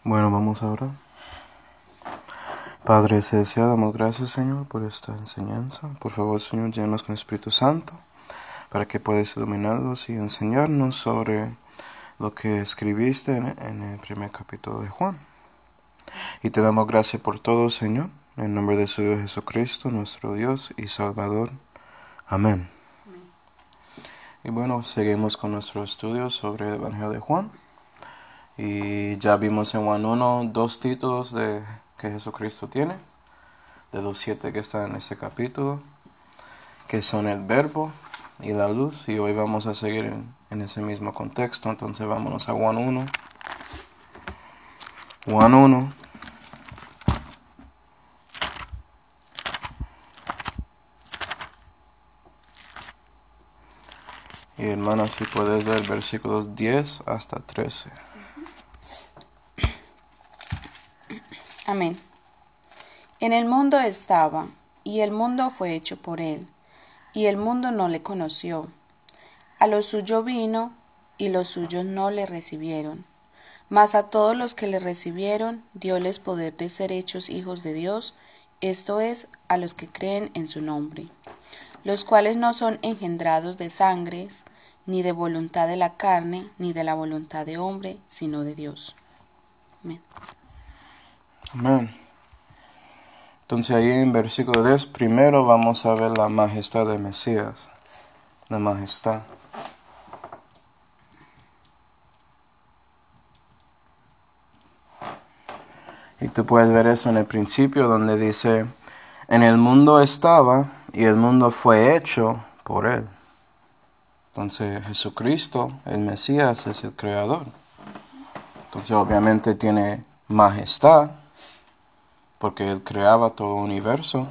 Bueno, vamos ahora. Padre Celestial, damos gracias, Señor, por esta enseñanza. Por favor, Señor, llénanos con el Espíritu Santo para que puedas iluminarnos y enseñarnos sobre lo que escribiste en el primer capítulo de Juan. Y te damos gracias por todo, Señor, en el nombre de su Hijo Jesucristo, nuestro Dios y Salvador. Amén. Y bueno, seguimos con nuestro estudio sobre el Evangelio de Juan. Y ya vimos en Juan 1 dos títulos que Jesucristo tiene, de los 7 que están en este capítulo, que son el Verbo y la luz. Y hoy vamos a seguir en ese mismo contexto. Entonces vámonos a Juan 1. Juan 1. Y hermanos, si puedes ver versículos 10 hasta 13. Amén. En el mundo estaba, y el mundo fue hecho por él, y el mundo no le conoció. A los suyos vino, y los suyos no le recibieron. Mas a todos los que le recibieron, dióles poder de ser hechos hijos de Dios, esto es, a los que creen en su nombre, los cuales no son engendrados de sangres, ni de voluntad de la carne, ni de la voluntad de hombre, sino de Dios. Amén. Amén. Entonces ahí en versículo 10 primero vamos a ver la majestad del Mesías. La majestad. Y tú puedes ver eso en el principio donde dice, en el mundo estaba y el mundo fue hecho por él. Entonces Jesucristo, el Mesías, es el creador. Entonces obviamente tiene majestad porque él creaba todo el universo.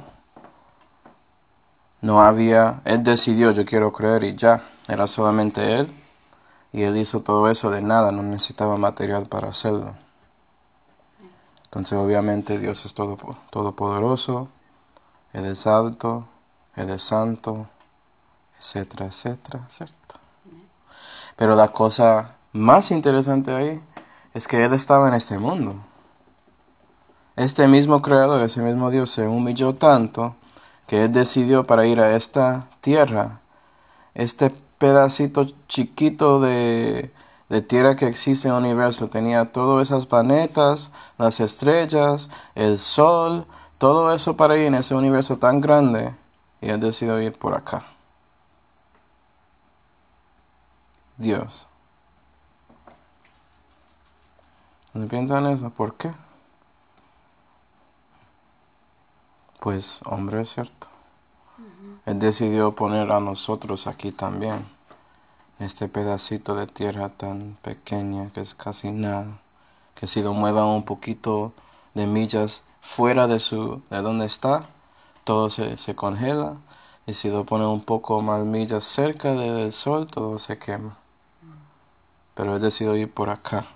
Él decidió, yo quiero creer y ya, era solamente él. Y él hizo todo eso de nada, no necesitaba material para hacerlo. Entonces obviamente Dios es todopoderoso, Él es alto, Él es santo, etcétera, etcétera, etcétera. Pero la cosa más interesante ahí es que Él estaba en este mundo. Este mismo creador, ese mismo Dios se humilló tanto que Él decidió para ir a esta tierra, este pedacito chiquito de tierra que existe en el universo. Tenía todas esas planetas, las estrellas, el sol, todo eso para ir en ese universo tan grande. Y Él decidió ir por acá. Dios. ¿No piensan eso? ¿Por qué? Pues, hombre, es cierto. Él decidió poner a nosotros aquí también. Este pedacito de tierra tan pequeña que es casi nada. Que si lo muevan un poquito de millas fuera de donde está, todo se congela. Y si lo ponen un poco más millas cerca del sol, todo se quema. Pero él decidió ir por acá.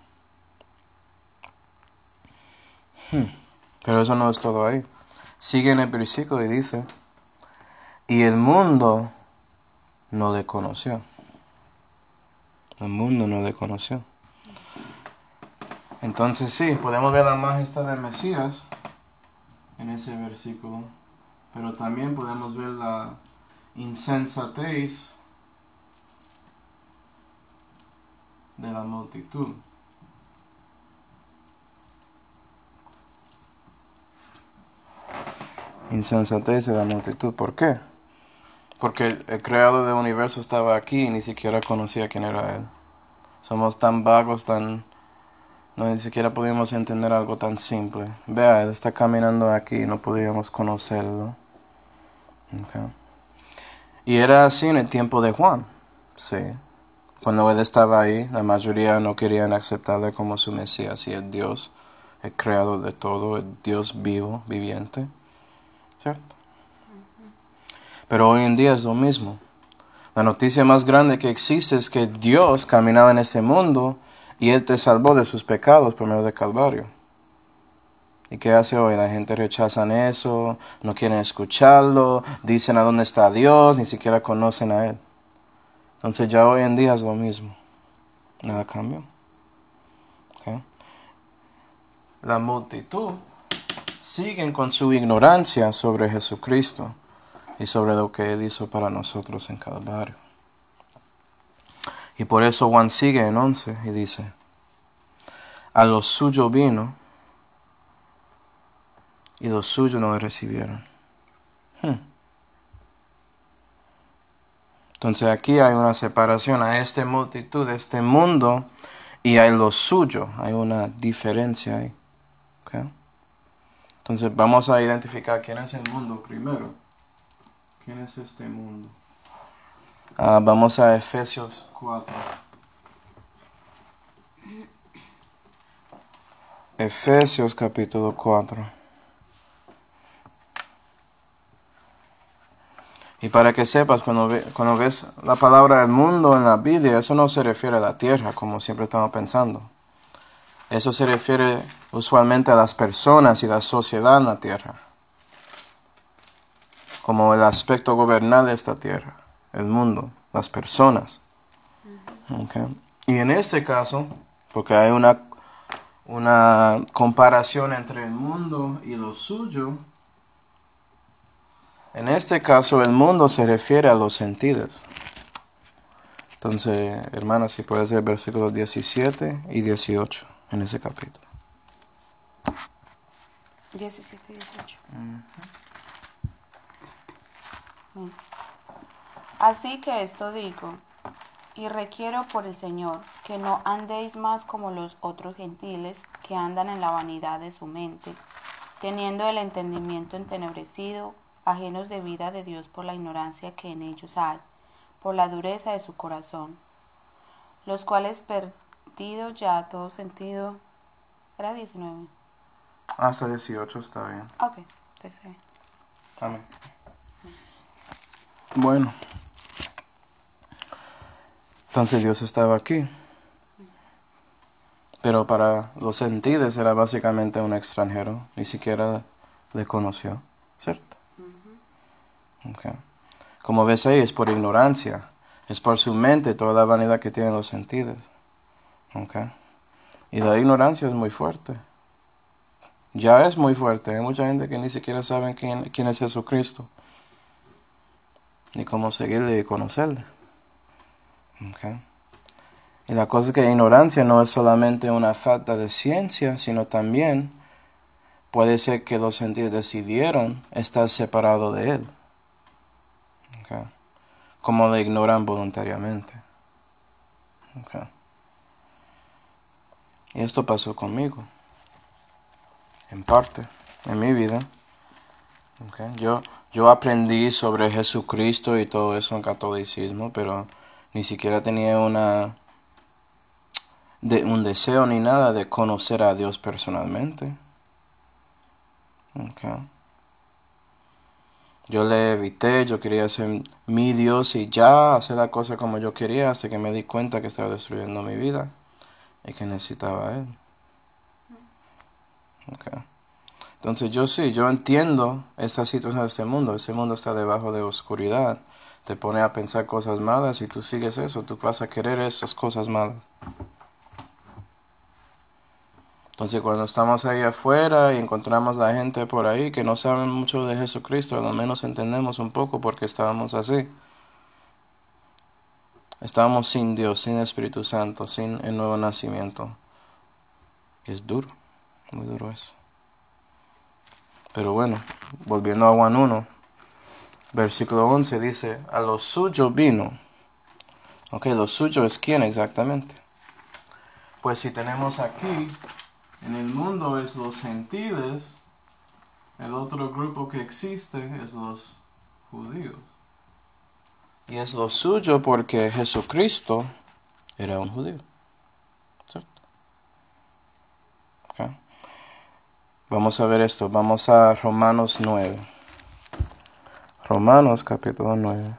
Pero eso no es todo ahí. Sigue en el versículo y dice, y el mundo no le conoció. El mundo no le conoció. Entonces sí, podemos ver la majestad del Mesías en ese versículo. Pero también podemos ver la insensatez de la multitud. Insensatez de la multitud. ¿Por qué? Porque el creador del universo estaba aquí y ni siquiera conocía quién era él. Somos tan vagos, no, ni siquiera podíamos entender algo tan simple. Vea, él está caminando aquí y no podíamos conocerlo. Okay. Y era así en el tiempo de Juan. Sí. Cuando él estaba ahí, la mayoría no querían aceptarle como su Mesías y el Dios, el creador de todo, el Dios vivo, viviente. ¿Cierto? Pero hoy en día es lo mismo. La noticia más grande que existe es que Dios caminaba en este mundo y Él te salvó de sus pecados por medio del Calvario. ¿Y qué hace hoy? La gente rechaza eso, no quieren escucharlo, dicen a dónde está Dios, ni siquiera conocen a Él. Entonces ya hoy en día es lo mismo. Nada cambió. ¿Okay? la multitud siguen con su ignorancia sobre Jesucristo y sobre lo que Él hizo para nosotros en Calvario. Y por eso Juan sigue en 11 y dice, a los suyos vino y los suyos no le recibieron. Entonces aquí hay una separación a esta multitud, a este mundo, y hay lo suyo. Hay una diferencia ahí. ¿Okay? Entonces vamos a identificar quién es el mundo primero. ¿Quién es este mundo? Vamos a Efesios 4. Efesios capítulo 4. Y para que sepas, cuando ves la palabra del mundo en la Biblia, eso no se refiere a la tierra, como siempre estamos pensando. Eso se refiere usualmente a las personas y la sociedad en la tierra, como el aspecto gobernal de esta tierra, el mundo, las personas. Okay. Y en este caso, porque hay una comparación entre el mundo y lo suyo, en este caso el mundo se refiere a los sentidos. Entonces, hermanas, si puedes ver versículos 17 y 18 en ese capítulo. 17 y 18. Bien. Así que esto digo, y requiero por el Señor, que no andéis más como los otros gentiles, que andan en la vanidad de su mente, teniendo el entendimiento entenebrecido, ajenos de vida de Dios por la ignorancia que en ellos hay, por la dureza de su corazón, los cuales perdido ya todo sentido. ¿Era 19? Hasta 18 está bien. Ok, entonces bien. Amén. Bueno. Entonces Dios estaba aquí. Pero para los sentidos era básicamente un extranjero. Ni siquiera le conoció. ¿Cierto? Okay. Como ves ahí, es por ignorancia. Es por su mente toda la vanidad que tienen los sentidos. Okay. Y la ignorancia es muy fuerte. Ya es muy fuerte. Hay mucha gente que ni siquiera sabe quién es Jesucristo. Ni cómo seguirle y conocerle. Okay. Y la cosa es que la ignorancia no es solamente una falta de ciencia, sino también puede ser que los sentidos decidieron estar separados de Él. Okay. Como le ignoran voluntariamente. Okay. Y esto pasó conmigo. En parte, en mi vida. Okay. Yo aprendí sobre Jesucristo y todo eso en catolicismo, pero ni siquiera tenía un deseo ni nada de conocer a Dios personalmente. Okay. Yo le evité, yo quería ser mi Dios y ya hacer la cosa como yo quería hasta que me di cuenta que estaba destruyendo mi vida y que necesitaba a Él. Okay. Entonces yo entiendo esta situación de este mundo. Ese mundo está debajo de oscuridad. Te pone a pensar cosas malas y tú sigues eso, tú vas a querer esas cosas malas. Entonces cuando estamos ahí afuera y encontramos a la gente por ahí que no saben mucho de Jesucristo, al menos entendemos un poco por qué estábamos así. Estábamos sin Dios, sin Espíritu Santo, sin el nuevo nacimiento. Y es duro, muy duro eso. Pero bueno, volviendo a Juan 1, versículo 11 dice, a los suyos vino. Ok, los suyos es quién exactamente. Pues si tenemos aquí, en el mundo es los gentiles, el otro grupo que existe es los judíos. Y es lo suyo porque Jesucristo era un judío. ¿Cierto? Okay. Vamos a ver esto. Vamos a Romanos 9. Romanos capítulo 9.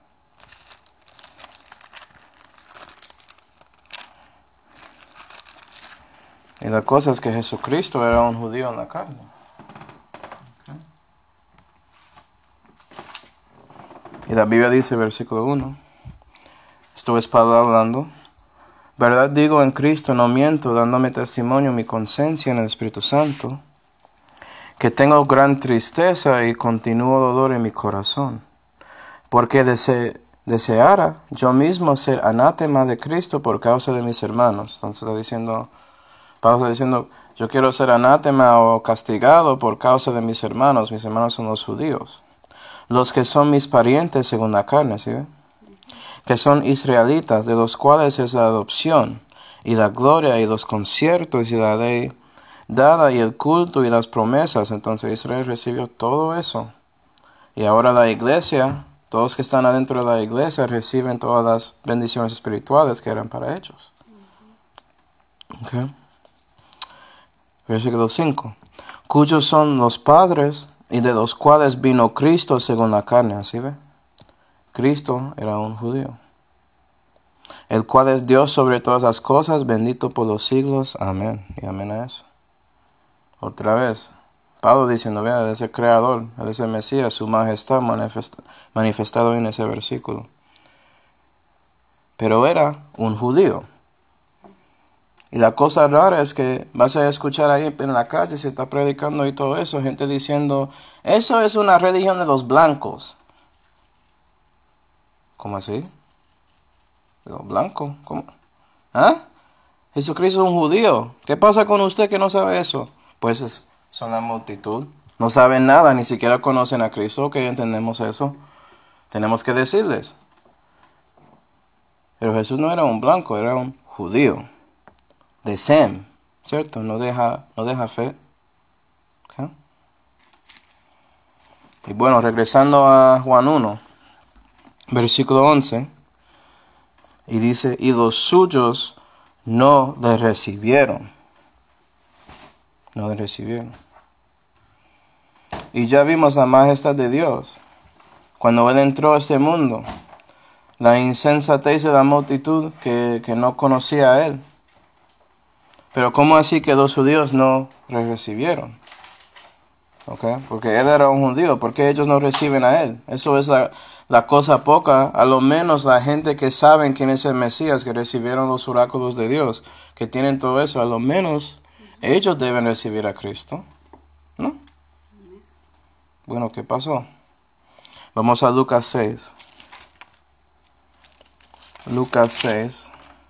Y la cosa es que Jesucristo era un judío en la carne. Okay. Y la Biblia dice, versículo 1. Esto es Pablo hablando. Verdad digo en Cristo, no miento, dándome testimonio mi conciencia en el Espíritu Santo, que tengo gran tristeza y continuo dolor en mi corazón, porque deseara yo mismo ser anátema de Cristo por causa de mis hermanos. Entonces Pablo está diciendo, yo quiero ser anátema o castigado por causa de mis hermanos son los judíos, los que son mis parientes según la carne, ¿sí ve? Que son israelitas, de los cuales es la adopción, y la gloria, y los conciertos, y la ley dada, y el culto, y las promesas. Entonces Israel recibió todo eso. Y ahora la iglesia, todos que están adentro de la iglesia, reciben todas las bendiciones espirituales que eran para ellos. Okay. Versículo 5. Cuyos son los padres, y de los cuales vino Cristo según la carne. ¿Así ve? Cristo era un judío, el cual es Dios sobre todas las cosas, bendito por los siglos. Amén. Y amén a eso. Otra vez, Pablo diciendo, vea, Él es el Creador, Él es el Mesías, su majestad manifestado en ese versículo. Pero era un judío. Y la cosa rara es que vas a escuchar ahí en la calle, se está predicando y todo eso, gente diciendo, eso es una religión de los blancos. ¿Cómo así? ¿De los blancos? ¿Cómo? ¿Ah? Jesucristo es un judío. ¿Qué pasa con usted que no sabe eso? Pues son la multitud. No saben nada, ni siquiera conocen a Cristo. Ok, entendemos eso. Tenemos que decirles. Pero Jesús no era un blanco, era un judío. De Sem, ¿cierto? No deja fe. ¿Okay? Y bueno, regresando a Juan 1, versículo 11. Y dice, y los suyos no le recibieron. No le recibieron. Y ya vimos la majestad de Dios. Cuando Él entró a este mundo, la insensatez de la multitud que no conocía a Él. Pero ¿cómo así que los judíos no le recibieron? ¿Okay? Porque Él era un judío. ¿Por qué ellos no reciben a Él? Eso es la cosa poca. A lo menos la gente que saben quién es el Mesías, que recibieron los oráculos de Dios, que tienen todo eso, a lo menos ellos deben recibir a Cristo, ¿no? Bueno, ¿qué pasó? Vamos a Lucas 6. Lucas 6.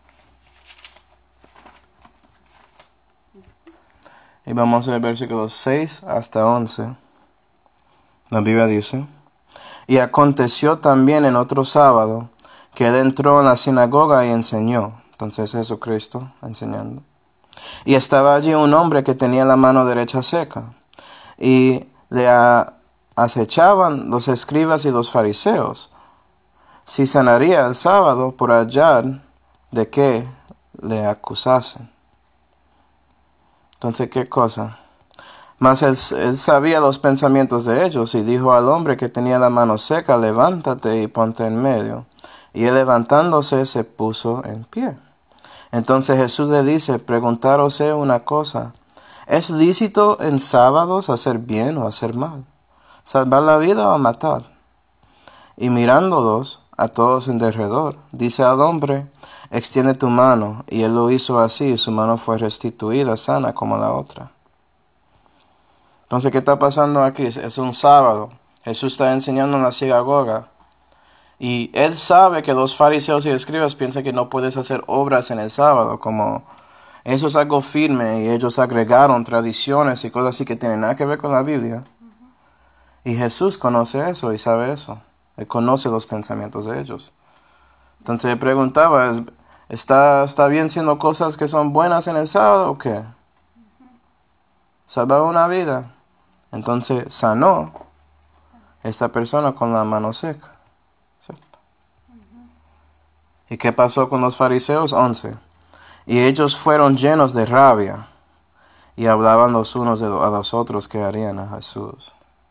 Y vamos a ver versículos 6 hasta 11. La Biblia dice, y aconteció también en otro sábado, que Él entró en la sinagoga y enseñó. Entonces Jesucristo enseñando. Y estaba allí un hombre que tenía la mano derecha seca. Y le acechaban los escribas y los fariseos, si sanaría el sábado por hallar de qué le acusasen. Entonces, ¿qué cosa? Mas él sabía los pensamientos de ellos, y dijo al hombre que tenía la mano seca, levántate y ponte en medio. Y él levantándose se puso en pie. Entonces Jesús le dice, preguntaros una cosa, ¿es lícito en sábados hacer bien o hacer mal? ¿Salvar la vida o matar? Y mirándolos a todos en derredor, dice al hombre, extiende tu mano. Y él lo hizo así, y su mano fue restituida sana como la otra. Entonces, ¿qué está pasando aquí? Es un sábado. Jesús está enseñando en la sinagoga. Y él sabe que los fariseos y escribas piensan que no puedes hacer obras en el sábado, como eso es algo firme, y ellos agregaron tradiciones y cosas así que tienen nada que ver con la Biblia. Y Jesús conoce eso y sabe eso. Él conoce los pensamientos de ellos. Entonces le preguntaba, ¿está bien siendo cosas que son buenas en el sábado o qué? Salvar una vida. Entonces sanó esta persona con la mano seca. ¿Cierto? ¿Y qué pasó con los fariseos? 11. Y ellos fueron llenos de rabia y hablaban los unos a los otros que harían a Jesús.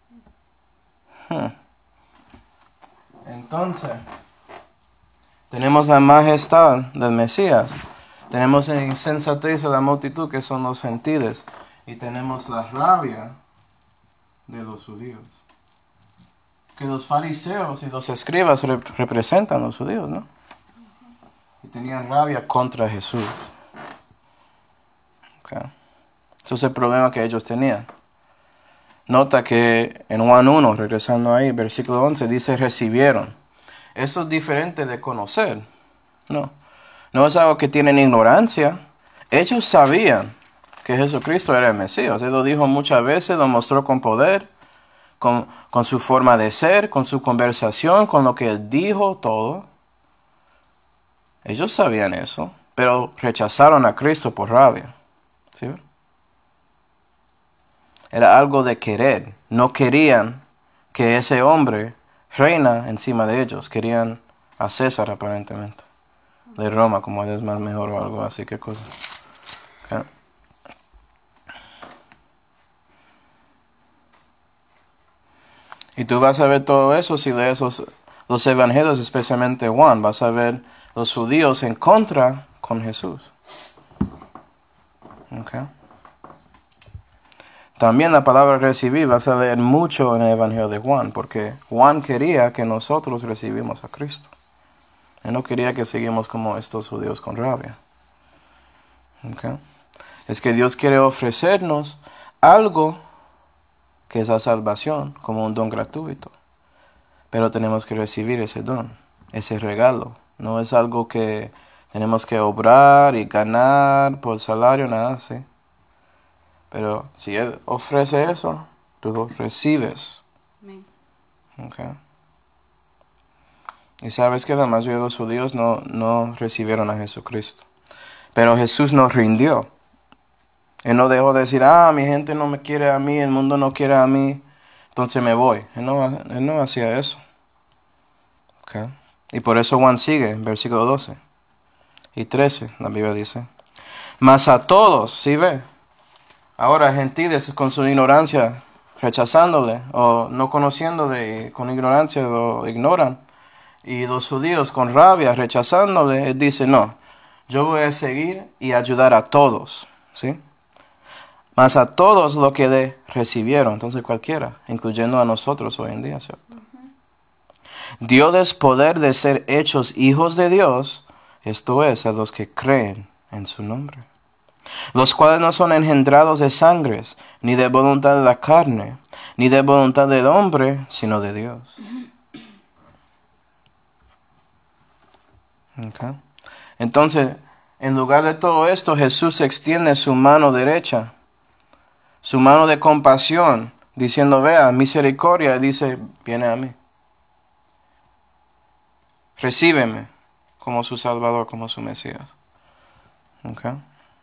Entonces, tenemos la majestad del Mesías, tenemos la insensatez de la multitud que son los gentiles, y tenemos la rabia de los judíos. Que los fariseos y los escribas representan a los judíos, ¿no? y tenían rabia contra Jesús. Okay. Ese es el problema que ellos tenían. Nota que en Juan 1, regresando ahí, versículo 11, dice recibieron. Eso es diferente de conocer. No es algo que tienen ignorancia. Ellos sabían que Jesucristo era el Mesías. Él lo dijo muchas veces, lo mostró con poder, con su forma de ser, con su conversación, con lo que Él dijo, todo. Ellos sabían eso, pero rechazaron a Cristo por rabia. ¿Sí? Era algo de querer. No querían que ese hombre reina encima de ellos. Querían a César aparentemente. De Roma, como él es más mejor o algo así, qué cosa. Okay. Y tú vas a ver todo eso si lees los evangelios, especialmente Juan. Vas a ver los judíos en contra con Jesús. Okay. También la palabra recibir vas a leer mucho en el evangelio de Juan, porque Juan quería que nosotros recibimos a Cristo. Él no quería que seguimos como estos judíos con rabia. Okay. Es que Dios quiere ofrecernos algo que es la salvación, como un don gratuito. Pero tenemos que recibir ese don, ese regalo. No es algo que tenemos que obrar y ganar por salario, nada así. Pero si Él ofrece eso, tú lo recibes. Okay. Y sabes que la mayoría de los judíos no recibieron a Jesucristo. Pero Jesús nos rindió. Él no dejó de decir, mi gente no me quiere a mí, el mundo no quiere a mí, entonces me voy. Él no hacía eso. Okay. Y por eso Juan sigue, versículo 12 y 13, la Biblia dice. Mas a todos, ¿sí ve? Ahora gentiles con su ignorancia, rechazándole o no conociéndole, y con ignorancia lo ignoran. Y los judíos con rabia, rechazándole, él dice, no, yo voy a seguir y ayudar a todos, ¿sí? Mas a todos lo que le recibieron, entonces cualquiera, incluyendo a nosotros hoy en día, ¿cierto? Dios poder de ser hechos hijos de Dios, esto es, a los que creen en su nombre. Los cuales no son engendrados de sangres, ni de voluntad de la carne, ni de voluntad del hombre, sino de Dios. Okay. Entonces, en lugar de todo esto, Jesús extiende su mano derecha, su mano de compasión, diciendo, vea, misericordia, y dice, viene a mí. Recíbeme como su Salvador, como su Mesías. Okay.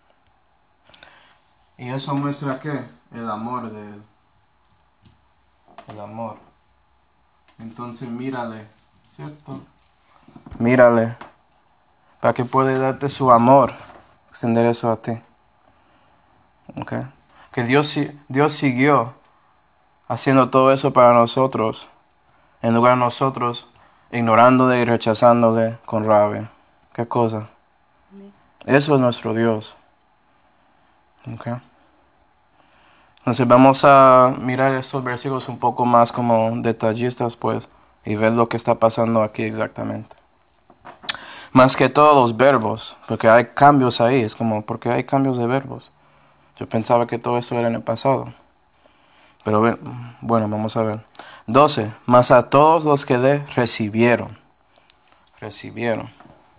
Y eso muestra ¿qué? El amor de Él. El amor. Entonces mírale, ¿cierto? Mírale, para que pueda darte su amor, extender eso a ti. Okay. Que Dios siguió haciendo todo eso para nosotros, en lugar de nosotros ignorándole y rechazándole con rabia. ¿Qué cosa? Eso es nuestro Dios. Okay. Entonces vamos a mirar estos versículos un poco más como detallistas, pues, y ver lo que está pasando aquí exactamente. Más que todos los verbos, porque hay cambios ahí, es como, porque hay cambios de verbos. Yo pensaba que todo esto era en el pasado. Pero bueno, vamos a ver. 12. Mas a todos los que le recibieron. Recibieron.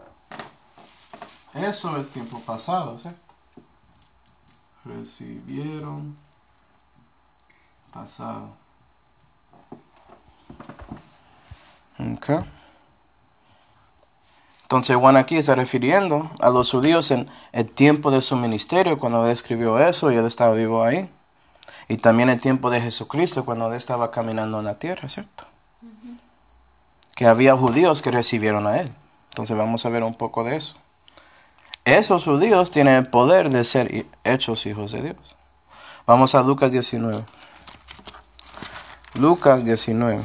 Eso es tiempo pasado, ¿sí? Recibieron. Pasado. Okay. Entonces Juan aquí está refiriendo a los judíos en el tiempo de su ministerio, cuando él escribió eso y él estaba vivo ahí. Y también el tiempo de Jesucristo, cuando él estaba caminando en la tierra, ¿cierto? Uh-huh. Que había judíos que recibieron a él. Entonces vamos a ver un poco de eso. Esos judíos tienen el poder de ser hechos hijos de Dios. Vamos a Lucas 19. Lucas 19.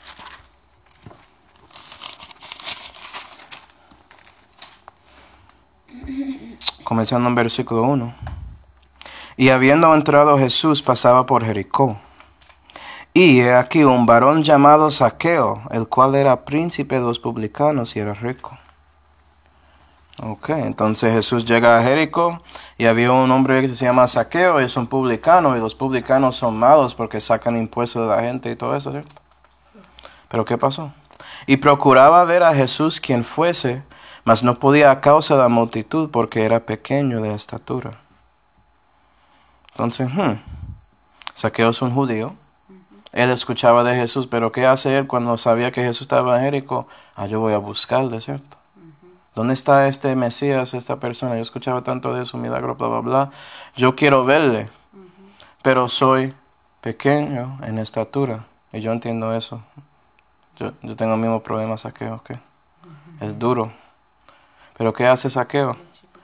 Comenzando en versículo 1. Y habiendo entrado Jesús pasaba por Jericó. Y he aquí un varón llamado Zaqueo, el cual era príncipe de los publicanos y era rico. Ok, entonces Jesús llega a Jericó y había un hombre que se llama Zaqueo, es un publicano, y los publicanos son malos porque sacan impuestos de la gente y todo eso, ¿cierto? Pero ¿qué pasó? Y procuraba ver a Jesús quien fuese, mas no podía a causa de la multitud porque era pequeño de estatura. Entonces, Zaqueo es un judío. Él escuchaba de Jesús, pero ¿qué hace él cuando sabía que Jesús estaba en Jericó? Yo voy a buscarle, ¿cierto? ¿Dónde está este Mesías, esta persona? Yo escuchaba tanto de su milagro, bla, bla, bla. Yo quiero verle, pero soy pequeño en estatura. Y yo entiendo eso. Yo tengo el mismo problema, Zaqueo, ¿ok? Es duro. Pero ¿qué hace Zaqueo?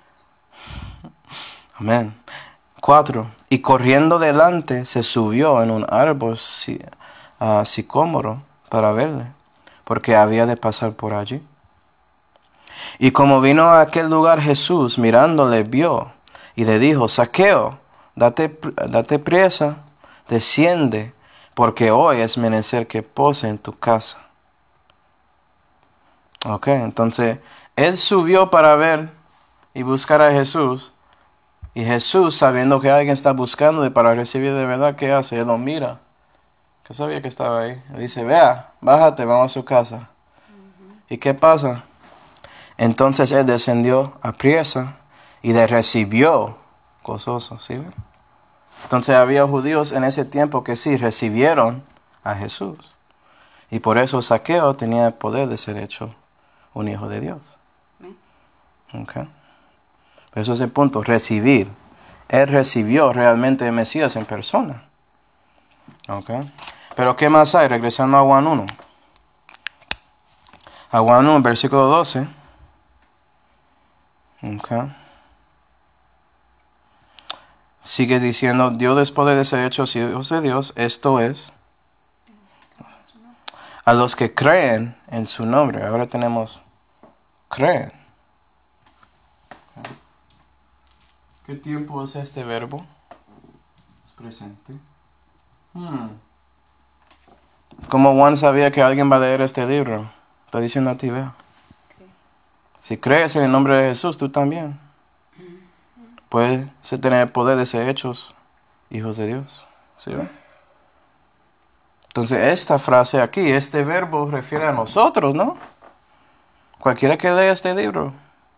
Amén. 4. Y corriendo delante se subió en un árbol sicómoro para verle, porque había de pasar por allí. Y como vino a aquel lugar Jesús, mirándole, vio y le dijo: Zaqueo, date priesa, desciende, porque hoy es menester que pose en tu casa. Ok, entonces él subió para ver y buscar a Jesús. Y Jesús, sabiendo que alguien está buscando y para recibir de verdad, ¿qué hace? Él lo mira. Que sabía que estaba ahí. Él dice: vea, bájate, vamos a su casa. ¿Y qué pasa? Entonces él descendió a priesa y le recibió gozoso, ¿sí? Entonces había judíos en ese tiempo que sí recibieron a Jesús. Y por eso Zaqueo tenía el poder de ser hecho un hijo de Dios. Okay. Pero eso es el punto, recibir. Él recibió realmente el Mesías en persona. Okay. Pero ¿qué más hay? Regresando a Juan 1. A Juan 1, versículo 12. Okay. Sigue diciendo: Dios después de ser hechos hijos de Dios, esto es, a los que creen en su nombre. Ahora tenemos creen. ¿Qué tiempo es este verbo? Es presente. Es como Juan sabía que alguien va a leer este libro. Está diciendo a ti, vea. Si crees en el nombre de Jesús, tú también puedes tener el poder de ser hechos hijos de Dios. ¿Sí ve? Entonces esta frase aquí, este verbo refiere a nosotros, ¿no? Cualquiera que lea este libro.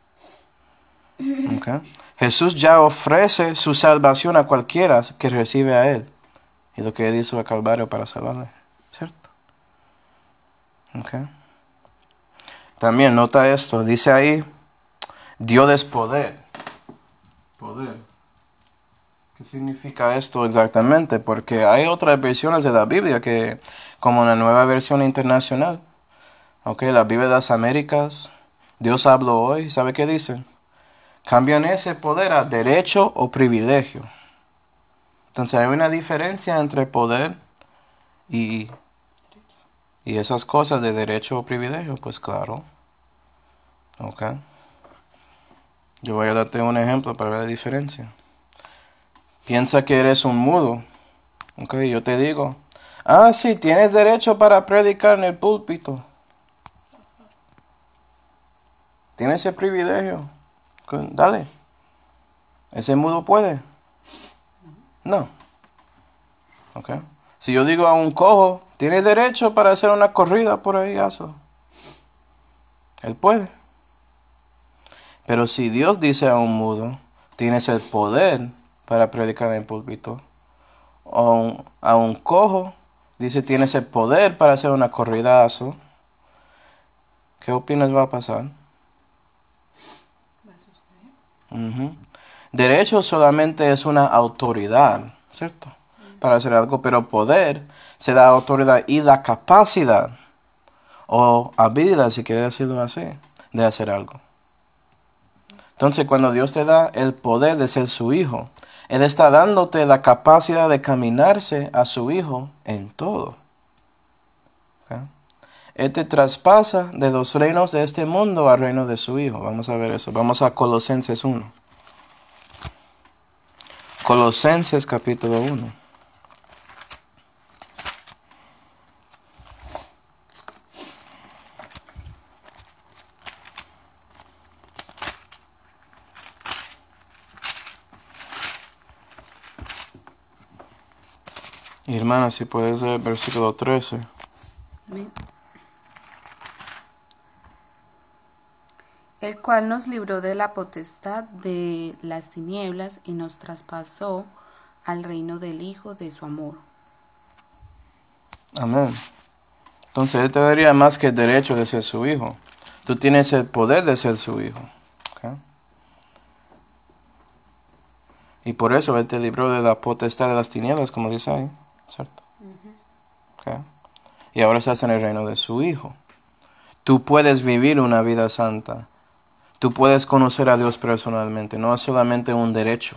Okay. Jesús ya ofrece su salvación a cualquiera que recibe a Él. Y lo que Él hizo al Calvario para salvarle. ¿Cierto? Okay. También nota esto. Dice ahí: Dios es poder. Poder. ¿Qué significa esto exactamente? Porque hay otras versiones de la Biblia que, como la nueva versión internacional, la Biblia de las Américas, Dios habló hoy, ¿sabe qué dice? Cambian ese poder a derecho o privilegio. Entonces hay una diferencia entre poder y esas cosas de derecho o privilegio, pues claro. Yo voy a darte un ejemplo para ver la diferencia. Piensa que eres un mudo. Yo te digo: sí, tienes derecho para predicar en el púlpito. Tienes ese privilegio. Dale. ¿Ese mudo puede? No. Si yo digo a un cojo: tienes derecho para hacer una corrida por ahí, hazlo. Él puede. Pero si Dios dice a un mudo: tienes el poder para predicar en el púlpito, o a un cojo dice: tienes el poder para hacer una corridazo, ¿qué opinas va a pasar? Va a suceder. Derecho solamente es una autoridad, ¿cierto? Para hacer algo, pero poder se da autoridad y la capacidad o habilidad, si quiere decirlo así, de hacer algo. Entonces, cuando Dios te da el poder de ser su hijo, Él está dándote la capacidad de caminarse a su hijo en todo. Él te traspasa de los reinos de este mundo al reino de su hijo. Vamos a ver eso. Vamos a Colosenses 1. Colosenses capítulo 1. Y hermana, si puedes leer versículo 13. Amén. El cual nos libró de la potestad de las tinieblas y nos traspasó al reino del Hijo de su amor. Amén. Entonces Él te daría más que el derecho de ser su hijo. Tú tienes el poder de ser su hijo. ¿Okay? Y por eso Él te libró de la potestad de las tinieblas, como dice ahí. ¿Cierto? ¿Okay? Y ahora estás en el reino de su hijo. Tú puedes vivir una vida santa. Tú puedes conocer a Dios personalmente. No es solamente un derecho.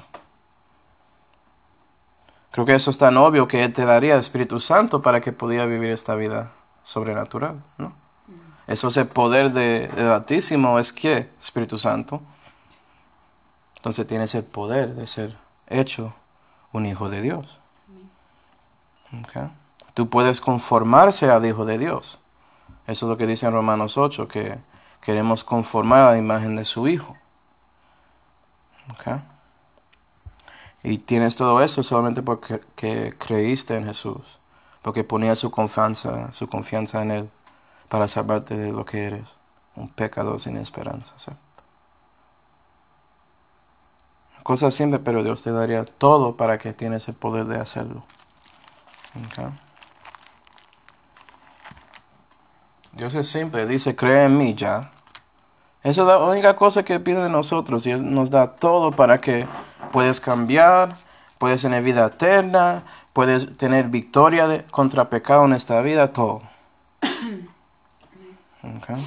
Creo que eso es tan obvio que Él te daría el Espíritu Santo para que pudiera vivir esta vida sobrenatural, ¿no? Eso es el poder del Altísimo, es que Espíritu Santo. Entonces tienes el poder de ser hecho un hijo de Dios. Okay. Tú puedes conformarse al Hijo de Dios. Eso es lo que dice en Romanos 8, que queremos conformar a la imagen de su Hijo. Okay. Y tienes todo eso solamente porque creíste en Jesús, porque ponías su confianza en Él para salvarte de lo que eres, un pecador sin esperanza. ¿Sí? Cosa simple, pero Dios te daría todo para que tienes el poder de hacerlo. Okay. Dios es simple, dice, cree en mí ya. Esa es la única cosa que pide de nosotros, y Él nos da todo para que puedas cambiar, puedes tener vida eterna, puedes tener victoria contra pecado en esta vida, todo. Okay.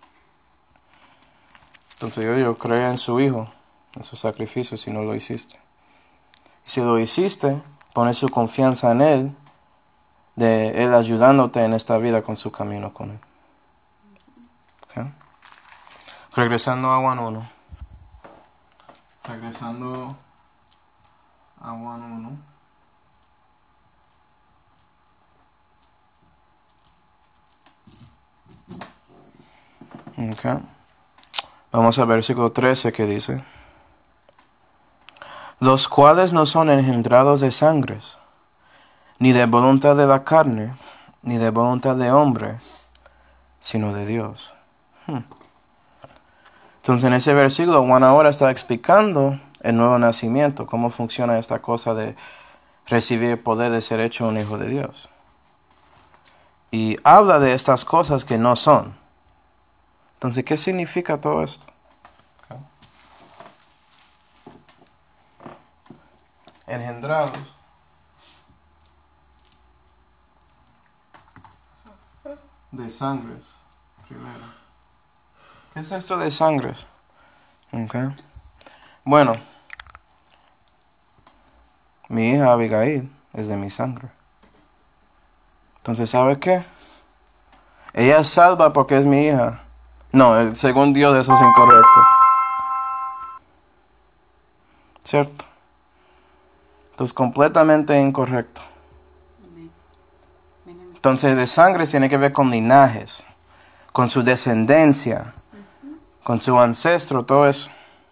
Entonces yo creo en su Hijo, en su sacrificio si no lo hiciste. Y si lo hiciste, pones su confianza en Él, de Él ayudándote en esta vida con su camino con Él. Okay. Regresando a Juan 1. Regresando a Juan 1. Okay. Vamos al versículo 13 que dice: los cuales no son engendrados de sangres, ni de voluntad de la carne, ni de voluntad de hombre, sino de Dios. Entonces en ese versículo Juan ahora está explicando el nuevo nacimiento, cómo funciona esta cosa de recibir el poder de ser hecho un hijo de Dios. Y habla de estas cosas que no son. Entonces, ¿qué significa todo esto? Okay. Engendrados de sangres, primero. ¿Qué es esto de sangres? Okay. Bueno, mi hija Abigail es de mi sangre. Entonces, ¿sabe qué? Ella es salva porque es mi hija. No, según Dios eso es incorrecto. ¿Cierto? Entonces, completamente incorrecto. Entonces, de sangre tiene que ver con linajes, con su descendencia, con su ancestro, todo eso.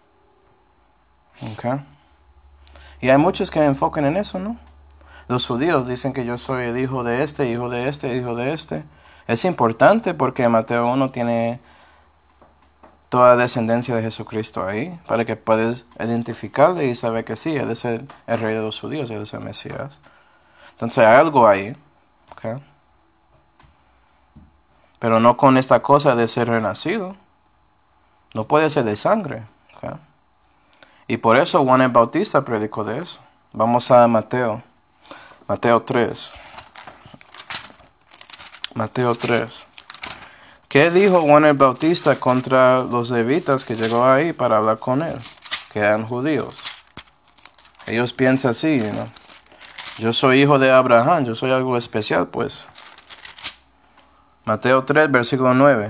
Okay. Y hay muchos que enfocan en eso, ¿no? Los judíos dicen que yo soy el hijo de este, hijo de este, hijo de este. Es importante porque Mateo 1 tiene toda la descendencia de Jesucristo ahí, para que puedas identificarle y saber que sí, Él es el rey de los judíos, Él es el Mesías. Entonces hay algo ahí, ¿okay? Pero no con esta cosa de ser renacido. No puede ser de sangre, ¿okay? Y por eso Juan el Bautista predicó de eso. Vamos a Mateo 3. Mateo 3. ¿Qué dijo Juan el Bautista contra los levitas que llegó ahí para hablar con él? Que eran judíos. Ellos piensan así, ¿no? Yo soy hijo de Abraham, yo soy algo especial, pues. Mateo 3, versículo 9.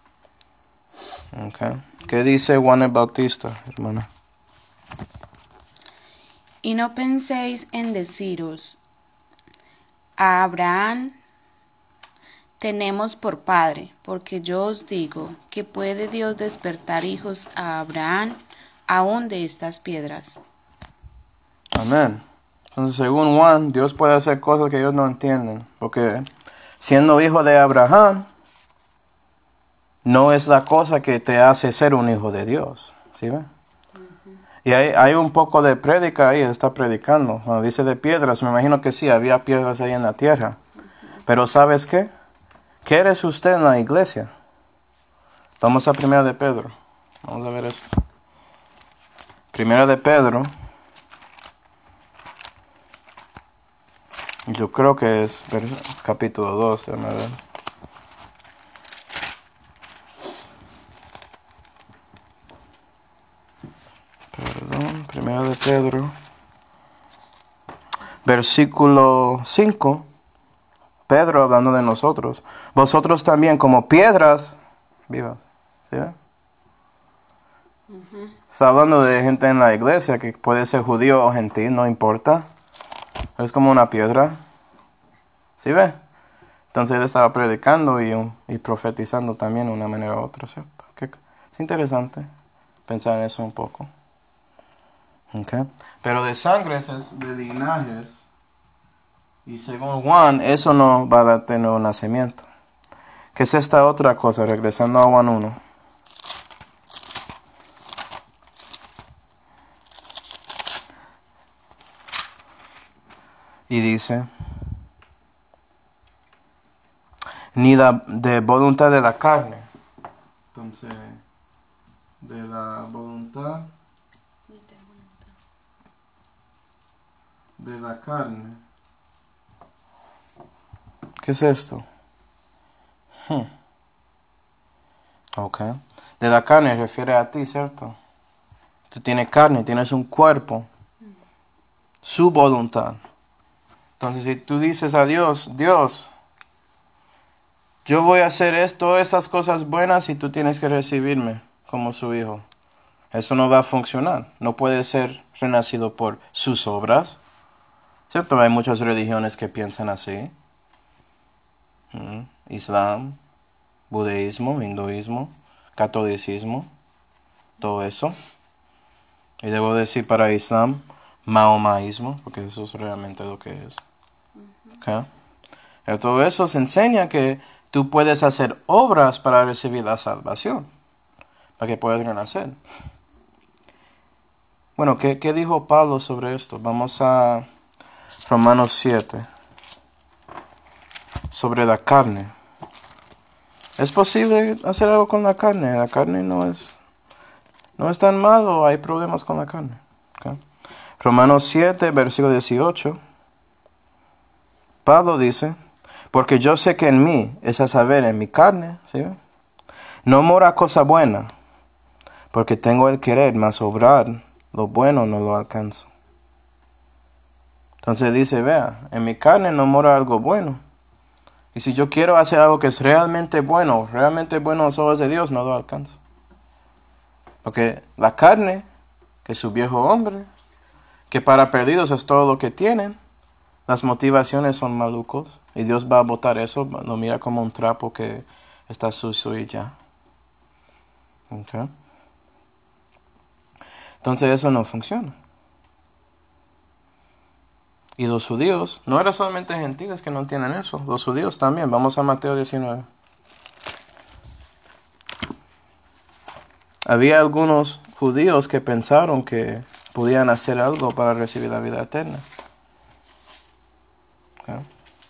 Okay. ¿Qué dice Juan el Bautista, hermana? Y no penséis en deciros, a Abraham tenemos por padre, porque yo os digo que puede Dios despertar hijos a Abraham aún de estas piedras. Amén. Entonces, según Juan, Dios puede hacer cosas que ellos no entienden. Porque siendo hijo de Abraham, no es la cosa que te hace ser un hijo de Dios. ¿Sí ven? Y hay un poco de prédica ahí, está predicando. Cuando dice de piedras, me imagino que sí, había piedras ahí en la tierra. Pero ¿sabes qué? ¿Qué eres usted en la iglesia? Vamos a Primera de Pedro. Vamos a ver esto. Primera de Pedro. Yo creo que es capítulo 2. Déjame ver. Perdón, Primera de Pedro. Versículo 5. Pedro hablando de nosotros. Vosotros también como piedras vivas. ¿Sí ven? Está hablando de gente en la iglesia que puede ser judío o gentil, no importa. Es como una piedra. ¿Sí ve? Entonces él estaba predicando y profetizando también de una manera u otra, ¿cierto? Es interesante pensar en eso un poco. Okay. Pero de sangres es de linajes. Y según Juan, eso no va a tener un nacimiento. ¿Qué es esta otra cosa? Regresando a Juan 1. Y dice, ni de voluntad de la carne. Entonces, de la voluntad de la carne. ¿Qué es esto? Ok. De la carne refiere a ti, ¿cierto? Tú tienes carne, tienes un cuerpo. Su voluntad. Entonces, si tú dices a Dios, Dios, yo voy a hacer estas cosas buenas y tú tienes que recibirme como su hijo. Eso no va a funcionar. No puede ser renacido por sus obras. ¿Cierto? Hay muchas religiones que piensan así. Islam, budismo, hinduismo, catolicismo, todo eso. Y debo decir para Islam, maomaísmo, porque eso es realmente lo que es. ¿Okay? Y todo eso se enseña que tú puedes hacer obras para recibir la salvación, para que puedas renacer. Bueno, ¿qué dijo Pablo sobre esto? Vamos a Romanos 7. Sobre la carne. ¿Es posible hacer algo con la carne? La carne no es tan malo, hay problemas con la carne. ¿Okay? Romanos 7, versículo 18. Pablo dice, porque yo sé que en mí, es a saber, en mi carne, ¿sí? No mora cosa buena, porque tengo el querer, mas obrar lo bueno no lo alcanzo. Entonces dice, vea, en mi carne no mora algo bueno. Y si yo quiero hacer algo que es realmente bueno a los ojos de Dios, no lo alcanzo. Porque la carne, que es su viejo hombre, que para perdidos es todo lo que tienen, las motivaciones son malucos. Y Dios va a botar eso, lo mira como un trapo que está sucio y ya. Okay. Entonces eso no funciona. Y los judíos, no eran solamente gentiles que no tienen eso, los judíos también. Vamos a Mateo 19. Había algunos judíos que pensaron que podían hacer algo para recibir la vida eterna. Okay.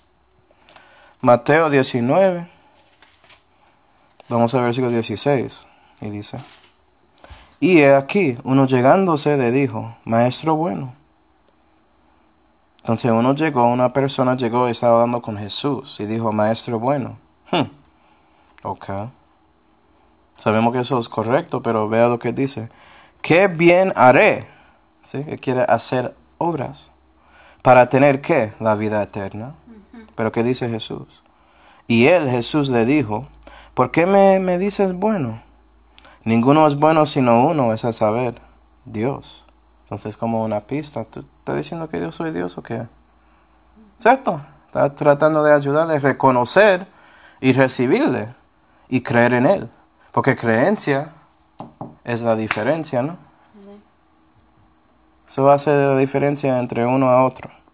Mateo 19. Vamos al versículo 16. Y dice, y he aquí, uno llegándose le dijo, Maestro bueno. Entonces una persona llegó y estaba hablando con Jesús y dijo, Maestro bueno. Ok. Sabemos que eso es correcto, pero vea lo que dice. ¿Qué bien haré? ¿Sí? Que quiere hacer obras. ¿Para tener qué? La vida eterna. Pero ¿qué dice Jesús? Y Jesús le dijo, ¿por qué me dices bueno? Ninguno es bueno sino uno, es a saber, Dios. Entonces, como una pista, ¿tú estás diciendo que yo soy Dios o qué? ¿Cierto? Estás tratando de ayudarle a reconocer y recibirle y creer en Él. Porque creencia es la diferencia, ¿no? Eso hace la diferencia entre uno a otro.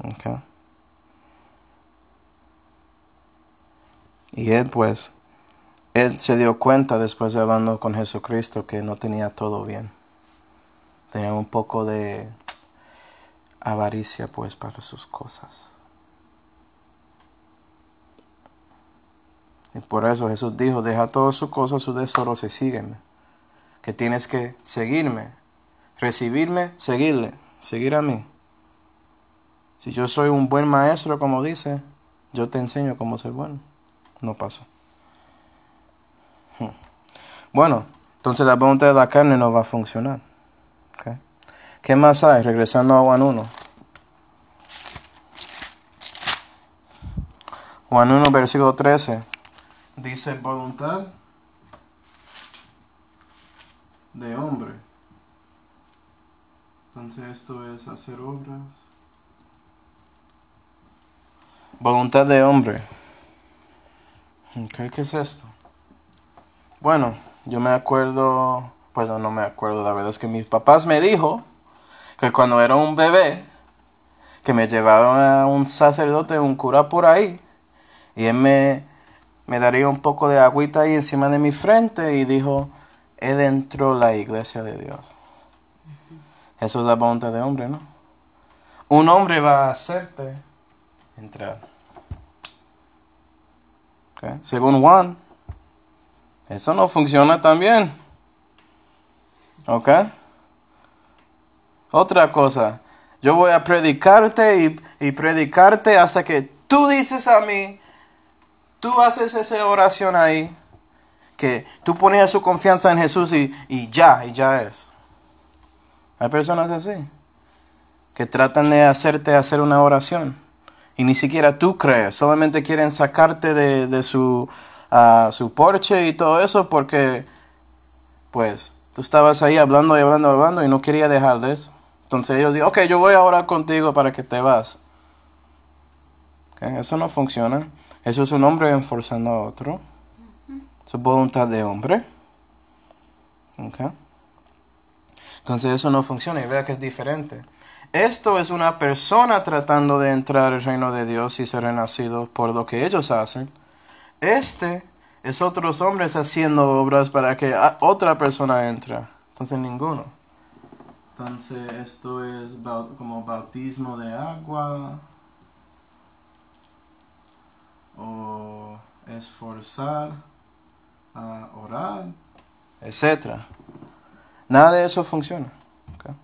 Okay. Y él se dio cuenta después de hablando con Jesucristo que no tenía todo bien. Tenía un poco de avaricia, pues, para sus cosas. Y por eso Jesús dijo, deja todas sus cosas, sus tesoros y sígueme. Que tienes que seguirme, recibirme, seguir a mí. Si yo soy un buen maestro, como dice, yo te enseño cómo ser bueno. No pasó. Bueno, entonces la voluntad de la carne no va a funcionar. ¿Okay? ¿Qué más hay? Regresando a Juan 1. Juan 1, versículo 13. Dice voluntad de hombre. Entonces esto es hacer obras. Voluntad de hombre. ¿Qué es esto? Bueno, yo me acuerdo, bueno, no me acuerdo, la verdad es que mis papás me dijo que cuando era un bebé, que me llevaron a un sacerdote, un cura por ahí, y él me daría un poco de agüita ahí encima de mi frente y dijo, él entró la iglesia de Dios. Eso es la voluntad de hombre, ¿no? Un hombre va a hacerte entrar. ¿Okay? Según Juan, eso no funciona tan bien. ¿Ok? Otra cosa, yo voy a predicarte y predicarte hasta que tú dices a mí, tú haces esa oración ahí, que tú ponías su confianza en Jesús y ya es. Hay personas así, que tratan de hacerte hacer una oración y ni siquiera tú crees, solamente quieren sacarte de su porche y todo eso porque, pues, tú estabas ahí hablando y no quería dejar de eso. Entonces ellos dicen, ok, yo voy a orar contigo para que te vas. Okay, eso no funciona. Eso es un hombre enforzando a otro. Eso es voluntad de hombre. Okay. Entonces eso no funciona y vea que es diferente. Esto es una persona tratando de entrar al reino de Dios y ser renacido por lo que ellos hacen. Este es otros hombres haciendo obras para que otra persona entre. Entonces ninguno. Entonces esto es como bautismo de agua o esforzar a orar, etc. Nada de eso funciona. Okay.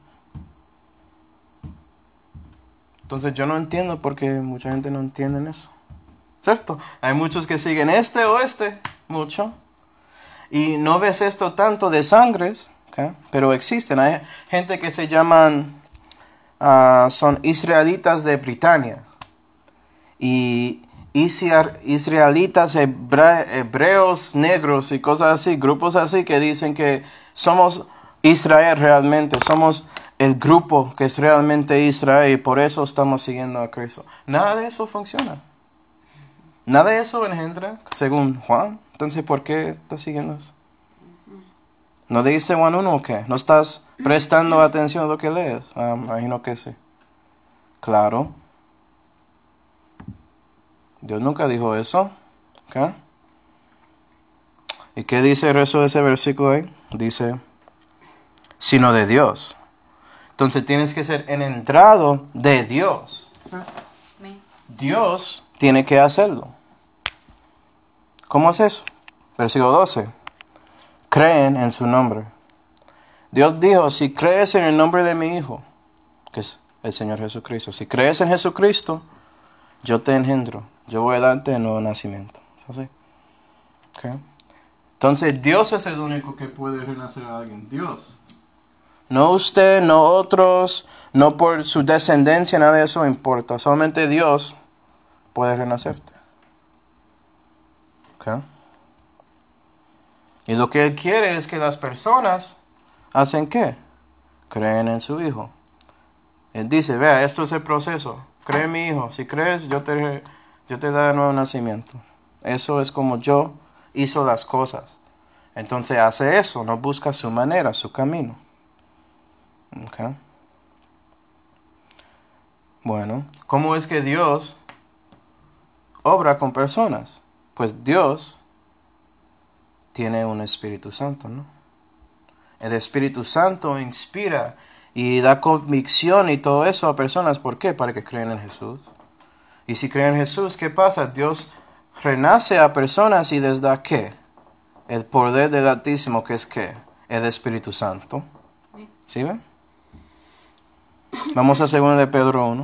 Entonces yo no entiendo por qué mucha gente no entiende eso. ¿Cierto? Hay muchos que siguen mucho. Y no ves esto tanto de sangres. Okay. Pero existen, hay gente que se llaman, son israelitas de Britania, y israelitas hebreos negros y cosas así, grupos así que dicen que somos Israel realmente, somos el grupo que es realmente Israel y por eso estamos siguiendo a Cristo. Nada de eso funciona. Nada de eso engendra, según Juan. Entonces, ¿por qué estás siguiendo eso? ¿No dice Juan 1 o qué? ¿No estás prestando atención a lo que lees? Imagino que sí. Claro. Dios nunca dijo eso. ¿Okay? ¿Y qué dice el resto de ese versículo ahí? Dice, sino de Dios. Entonces tienes que ser engendrado de Dios. Dios tiene que hacerlo. ¿Cómo es eso? Versículo 12. Creen en su nombre. Dios dijo, si crees en el nombre de mi Hijo, que es el Señor Jesucristo, si crees en Jesucristo, yo te engendro. Yo voy a darte el nuevo nacimiento. ¿Es así? Okay. Entonces Dios es el único que puede renacer a alguien. Dios. No usted, no otros, no por su descendencia, nada de eso importa. Solamente Dios puede renacerte. Okay. Y lo que Él quiere es que las personas hacen ¿qué? Creen en su Hijo. Él dice, vea, esto es el proceso. Cree en mi Hijo. Si crees, yo te daré nuevo nacimiento. Eso es como yo hizo las cosas. Entonces hace eso, no busca su manera, su camino. Okay. Bueno, ¿cómo es que Dios obra con personas? Pues Dios tiene un Espíritu Santo, ¿no? El Espíritu Santo inspira y da convicción y todo eso a personas. ¿Por qué? Para que crean en Jesús. Y si creen en Jesús, ¿qué pasa? Dios renace a personas y les da ¿qué? El poder del Altísimo, que es ¿qué? El Espíritu Santo. ¿Sí ven? Vamos a 2 de Pedro 1.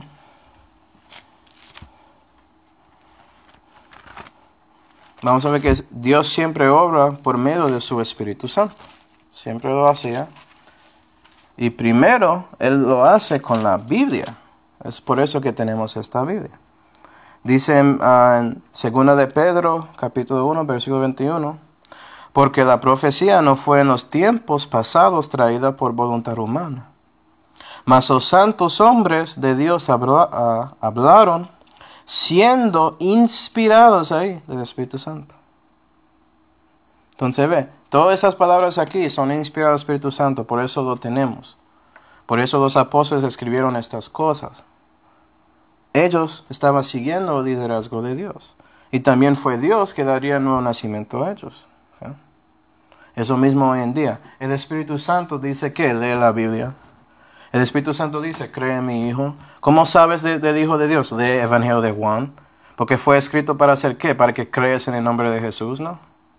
Vamos a ver que Dios siempre obra por medio de su Espíritu Santo. Siempre lo hacía. Y primero, Él lo hace con la Biblia. Es por eso que tenemos esta Biblia. Dice en 2 de Pedro, capítulo 1, versículo 21, porque la profecía no fue en los tiempos pasados traída por voluntad humana, mas los santos hombres de Dios hablaron, siendo inspirados ahí del Espíritu Santo. Entonces ve, todas esas palabras aquí son inspiradas del Espíritu Santo, por eso lo tenemos. Por eso los apóstoles escribieron estas cosas. Ellos estaban siguiendo el liderazgo de Dios. Y también fue Dios que daría nuevo nacimiento a ellos. ¿Sí? Eso mismo hoy en día. El Espíritu Santo dice que lee la Biblia. El Espíritu Santo dice, cree en mi Hijo. ¿Cómo sabes del Hijo de Dios? Lee el Evangelio de Juan. Porque fue escrito para hacer ¿qué? Para que creas en el nombre de Jesús, ¿no?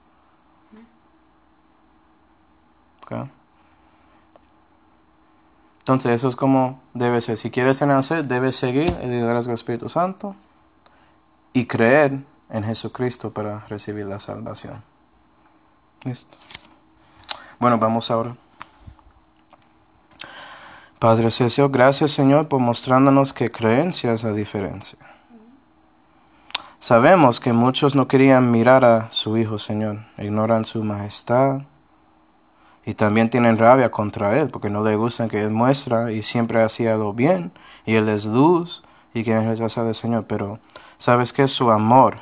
Okay. Entonces eso es como debe ser. Si quieres nacer, debes seguir el liderazgo del Espíritu Santo y creer en Jesucristo para recibir la salvación. Listo. Bueno, vamos ahora. Padre Celestial, gracias Señor por mostrándonos que creencia es la diferencia. Sabemos que muchos no querían mirar a su Hijo, Señor. Ignoran su majestad. Y también tienen rabia contra Él, porque no le gustan que Él muestra y siempre hacía lo bien, y Él es luz, y quieren rechazar al Señor. Pero, ¿sabes qué? Su amor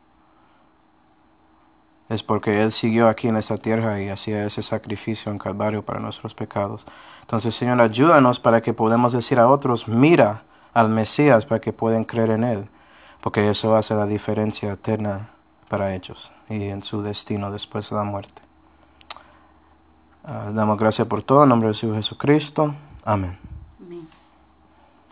es porque Él siguió aquí en esta tierra y hacía ese sacrificio en Calvario para nuestros pecados. Entonces, Señor, ayúdanos para que podamos decir a otros, mira al Mesías para que puedan creer en Él, porque eso hace la diferencia eterna para ellos y en su destino después de la muerte. Damos gracias por todo, en nombre de Jesucristo. Amén.